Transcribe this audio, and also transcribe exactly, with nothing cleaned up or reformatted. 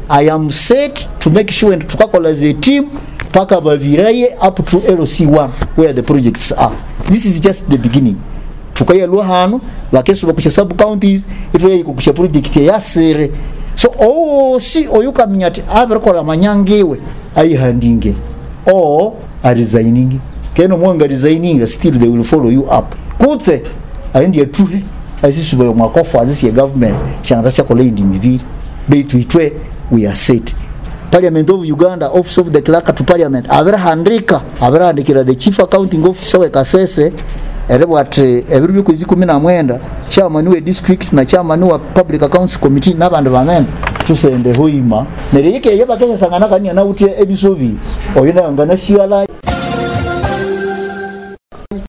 I am set to make sure and tukakola as a team paka baviraye up to L C one where the projects are. This is just the beginning. Tukayelwa hano bakeso bakusha sub counties ifwe kukusha project ya sere. So oh si oyuka minyati averkola manyangewe ayihandinge or are resigning. Keno mwanga resigning still they will follow you up. Kutse ayendi etuhe asisuba mwakofa azisi government changasha kola indi mibiri beitu itwe we are set. Parliament of Uganda, Office of the Clerk to Parliament, avera handika, avera handikira the Chief Accounting Officer we kasese, erebo at every week is kumi na mwenda, chairman we district na chairman wa Public Accounts Committee n'abandi bamene tusende hoima. Nereyike yeba kenya sangana kanya na utie ebisobi, oyina ngana shiala